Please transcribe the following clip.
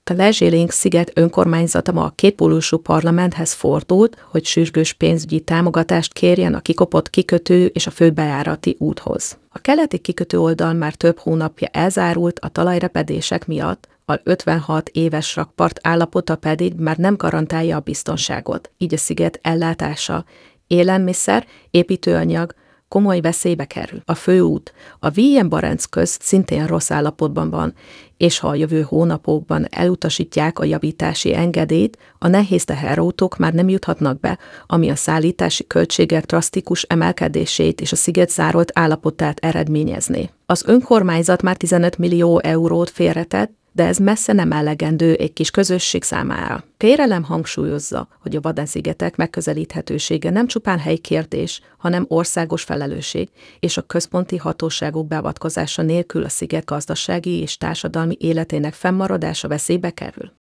A Lezsélénk-sziget önkormányzata ma a kétpólusú parlamenthez fordult, hogy sürgős pénzügyi támogatást kérjen a kikopott kikötő és a főbejárati úthoz. A keleti kikötő oldal már több hónapja elzárult a talajrepedések miatt, a 56 éves rakpart állapota pedig már nem garantálja a biztonságot, így a sziget ellátása, élelmiszer, építőanyag komoly veszélybe kerül. A főút a Wilhelm-Barents közt szintén rossz állapotban van, és ha a jövő hónapokban elutasítják a javítási engedélyt, a nehéz teherautók már nem juthatnak be, ami a szállítási költségek drasztikus emelkedését és a sziget zárolt állapotát eredményezné. Az önkormányzat már 15 millió eurót félretett, de ez messze nem elegendő egy kis közösség számára. Félelem hangsúlyozza, hogy a Wadden-szigetek megközelíthetősége nem csupán helyi kérdés, hanem országos felelősség, és a központi hatóságok beavatkozása nélkül a sziget gazdasági és társadalmi életének fennmaradása veszélybe kerül.